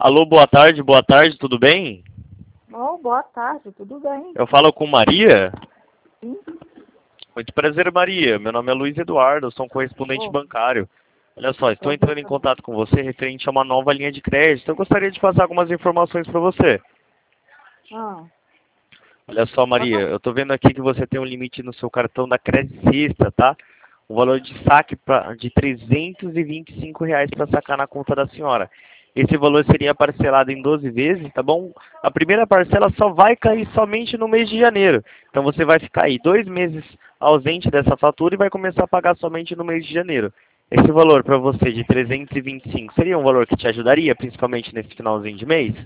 Alô, boa tarde, tudo bem? Oh, boa tarde, tudo bem? Eu falo com Maria? Sim. Muito prazer, Maria. Meu nome é Luiz Eduardo, eu sou um correspondente Oh, bancário. Olha só, estou oh, entrando em contato com você referente a uma nova linha de crédito. Eu gostaria de passar algumas informações para você. ah, Olha só, Maria, ah, eu estou vendo aqui que você tem um limite no seu cartão da Credicista, tá? Um valor de saque de R$ 325 para sacar na conta da senhora. Esse valor seria parcelado em 12 vezes, tá bom? A primeira parcela só vai cair somente no mês de janeiro. Então você vai ficar aí 2 meses ausente dessa fatura e vai começar a pagar somente no mês de janeiro. Esse valor para você de 325 seria um valor que te ajudaria, principalmente nesse finalzinho de mês?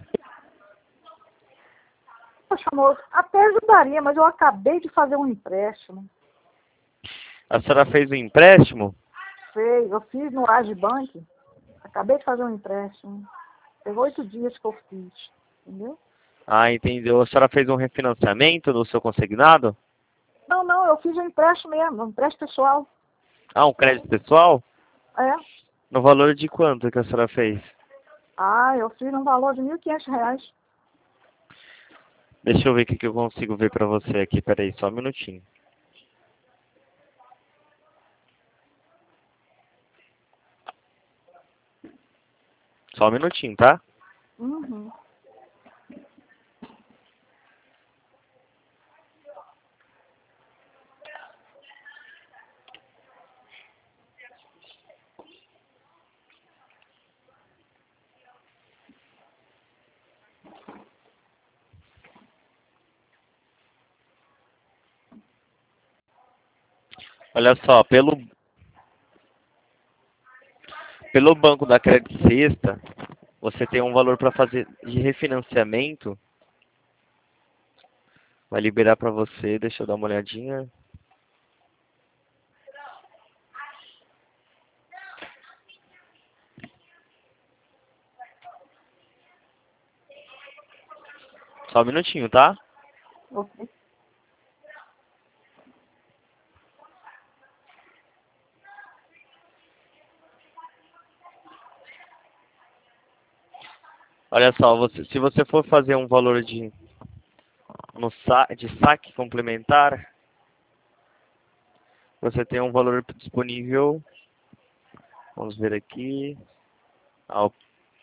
poxa, moço, até ajudaria, mas eu acabei de fazer um empréstimo. A senhora fez um empréstimo? Eu fiz no Agibank, acabei de fazer um empréstimo. Pegou 8 dias que eu fiz, entendeu? Ah, entendeu. A senhora fez um refinanciamento no seu consignado? Não, eu fiz um empréstimo mesmo, um empréstimo pessoal. Ah, um crédito pessoal? É. No valor de quanto que a senhora fez? Ah, eu fiz um valor de R$ 1.500. Deixa eu ver o que que eu consigo ver pra você aqui. Peraí, só um minutinho. Só um minutinho, tá? Uhum. Olha só, pelo banco da Credit Sexta, você tem um valor para fazer de refinanciamento. Vai liberar pra você, deixa eu dar uma olhadinha. Só um minutinho, tá? Ok. Olha só, se você for fazer um valor de saque complementar, você tem um valor disponível. Vamos ver aqui. Ah,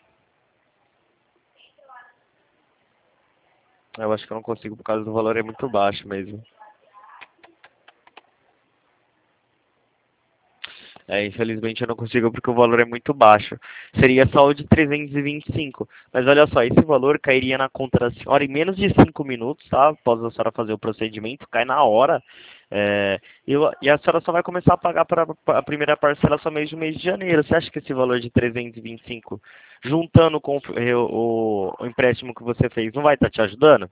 eu acho que eu não consigo por causa do valor é muito baixo mesmo. É, infelizmente eu não consigo porque o valor é muito baixo. Seria só o de 325. Mas olha só, esse valor cairia na conta da senhora em menos de 5 minutos, tá? Após a senhora fazer o procedimento, cai na hora. E a senhora só vai começar a pagar para a primeira parcela somente no mês de janeiro. Você acha que esse valor de 325, juntando com o empréstimo que você fez, não vai estar te ajudando?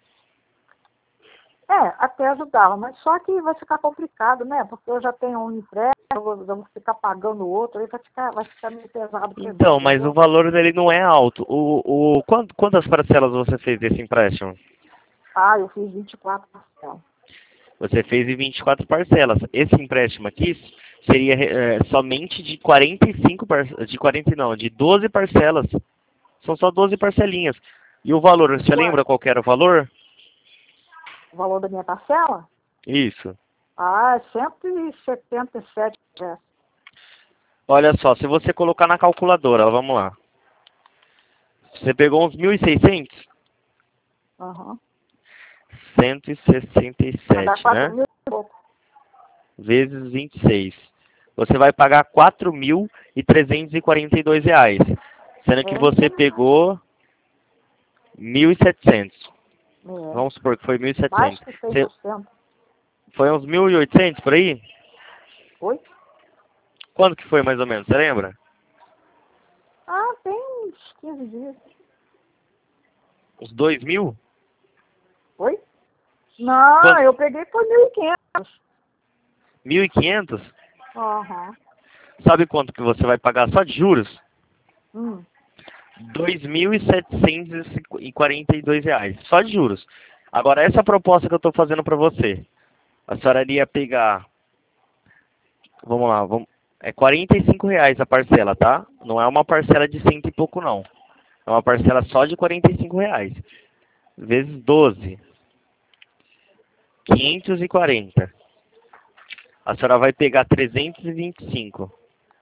É, até ajudava, mas só que vai ficar complicado, né? Porque eu já tenho um empréstimo, eu vou ficar pagando o outro, aí vai ficar meio pesado pra mim, Então, mas o entendeu? valor dele não é alto. Quantas parcelas você fez desse empréstimo? Ah, eu fiz 24 parcelas. Você fez em 24 parcelas. Esse empréstimo aqui seria somente de 45 de 40 não, de 12 parcelas. São só 12 parcelinhas. E o valor, você Quanto? lembra qual que era o valor? O valor da minha parcela? Isso. Ah, é 177 reais. Olha só, se você colocar na calculadora, vamos lá. Você pegou uns 1.600? Aham. Vai dar 167, 4 né? mil e pouco. Vezes 26. Você vai pagar R$ 4.342, sendo que É, você pegou 1.700. é. Vamos supor que foi mil e Mais setecentos. que 100%. Foi uns 1.800 por aí? Oi? Quanto que foi mais ou menos, você lembra? Ah, tem uns 15 dias. Uns 2.000? Oi? Não, Quanto? eu peguei por 1.500. 1.500? Aham. Sabe quanto que você vai pagar só de juros? Hum. R$ 2.742, só de juros. Agora, essa proposta que eu estou fazendo para você, a senhora iria pegar, vamos lá, é R$ 45 a parcela, tá? Não é uma parcela de cento e pouco, não. É uma parcela só de R$ 45. Vezes 12. 540. A senhora vai pegar 325.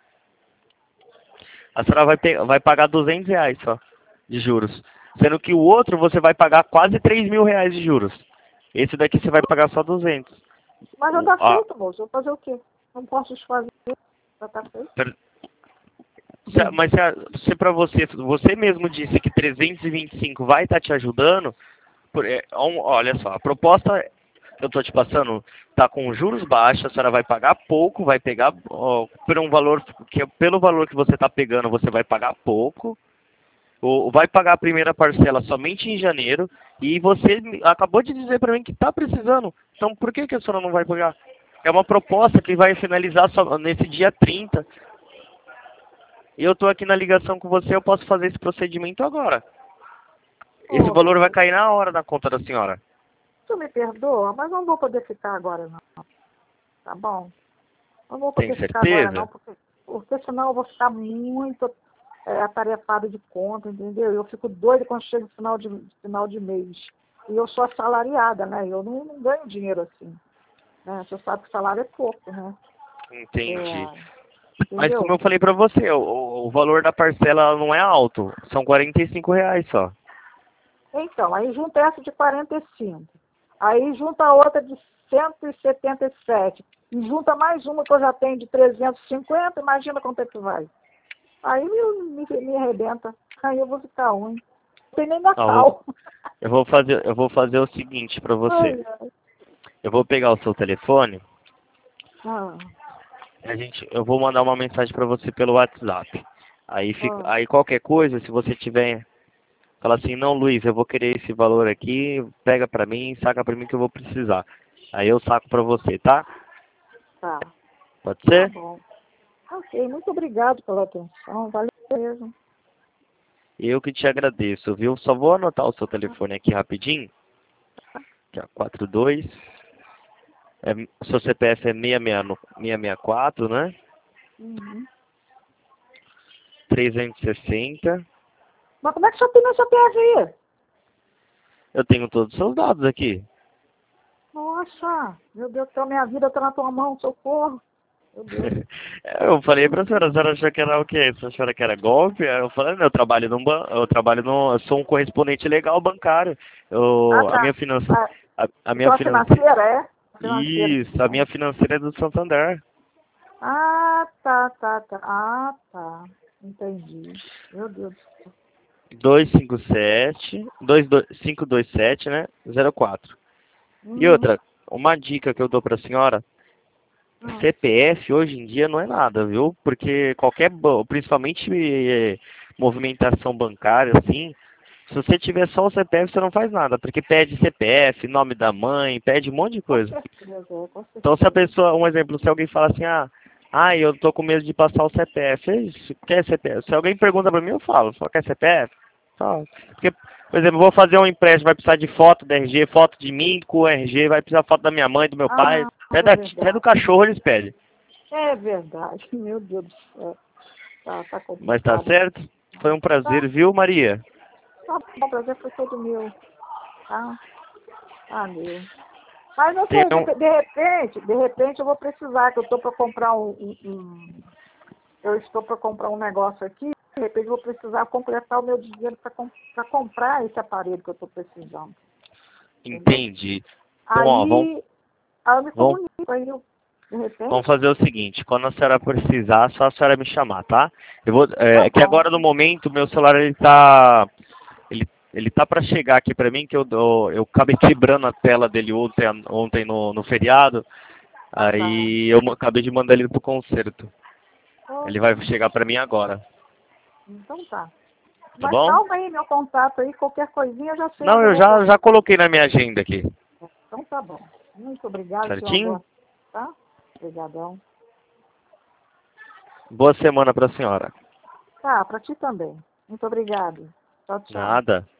A senhora vai pagar R$ 200 só de juros. Sendo que o outro você vai pagar quase R$ 3.000 de juros. Esse daqui você vai pagar só 200. Mas já tá feito, moço. Vou fazer o quê? Não posso desfazer. Já tá feito. Mas se para você mesmo disse que 325 vai estar te ajudando, olha só, a proposta que eu estou te passando está com juros baixos, a senhora vai pagar pouco, vai pegar por um valor pelo valor que você está pegando, você vai pagar pouco, ou vai pagar a primeira parcela somente em janeiro, e você acabou de dizer para mim que está precisando. Então por que a senhora não vai pagar? É uma proposta que vai finalizar só nesse dia 30. E eu estou aqui na ligação com você, eu posso fazer esse procedimento agora. Esse valor vai cair na hora na conta da senhora. Tu me perdoa, mas não vou poder ficar agora, não. Tá bom? Não vou poder ficar agora, não, porque senão eu vou ficar muito atarefado de conta, entendeu? Eu fico doido quando chega o final de mês. E eu sou assalariada, né? Eu não ganho dinheiro assim. Né? Você sabe que salário é pouco, né? Entendi. Mas como eu falei pra você, o valor da parcela não é alto. São R$ 45 só. Então, aí junta essa de 45. Aí junta a outra de 177. E junta mais uma que eu já tenho de 350. Imagina quanto é que vai. Aí me arrebenta. Aí eu vou ficar ruim. Não tem nem Natal. Eu vou fazer o seguinte pra você. Eu vou pegar o seu telefone. Eu vou mandar uma mensagem pra você pelo WhatsApp. Aí qualquer coisa, se você tiver, fala assim, não, Luiz, eu vou querer esse valor aqui, pega pra mim, saca pra mim que eu vou precisar. Aí eu saco pra você, tá? Tá. Pode ser? Tá bom. Ok, muito obrigado pela atenção, valeu mesmo. Eu que te agradeço, viu? Só vou anotar o seu telefone aqui rapidinho. Que é 42. O seu CPF é 664, né? 360. Mas como é que o senhor tem meu CPF aí? Eu tenho todos os seus dados aqui. Nossa, meu Deus do céu, minha vida tá na tua mão, socorro. Meu Deus. Eu falei pra senhora, a senhora achou que era o quê? A senhora achou que era golpe? Eu falei, não, eu sou um correspondente legal bancário. Tá. A minha financeira, a minha Então, financeira, é? Isso, a minha financeira é do Santander. Tá. Entendi. Meu Deus do céu. 527, né? 04. E outra, uma dica que eu dou pra senhora, CPF hoje em dia não é nada, viu? Porque principalmente movimentação bancária, assim, se você tiver só o CPF, você não faz nada, porque pede CPF, nome da mãe, pede um monte de coisa. Com certeza. Então se a pessoa, um exemplo, se alguém fala assim, eu tô com medo de passar o CPF, quer CPF? Se alguém pergunta pra mim, eu falo, só quer CPF? Só. Porque, por exemplo, vou fazer um empréstimo, vai precisar de foto da RG, foto de mim com o RG, vai precisar foto da minha mãe, do meu pai, até do cachorro eles pedem. É verdade, meu Deus do céu. Tá complicado. Mas tá certo? Foi um prazer, viu, Maria? Tá bom, o prazer foi todo meu. Tá? Meu. Mas não sei, de repente eu vou precisar, que eu estou para comprar eu estou para comprar um negócio aqui, de repente eu vou precisar completar o meu dinheiro para comprar esse aparelho que eu estou precisando. Entendi. Então, aí eu me comunico, aí eu, de repente... Vamos fazer o seguinte, quando a senhora precisar, só a senhora me chamar, tá? É que agora no momento, meu celular ele tá para chegar aqui para mim, que eu acabei quebrando a tela dele ontem no feriado. Aí eu acabei de mandar ele pro conserto. Ele vai chegar para mim agora. Então tá. Tá bom? Salva aí meu contato aí, qualquer coisinha eu já sei. Não, eu já coloquei na minha agenda aqui. Então tá bom. Muito obrigado, certinho? Tá? Obrigadão. Boa semana para a senhora. Tá, para ti também. Muito obrigado. Tchau, tchau. Nada.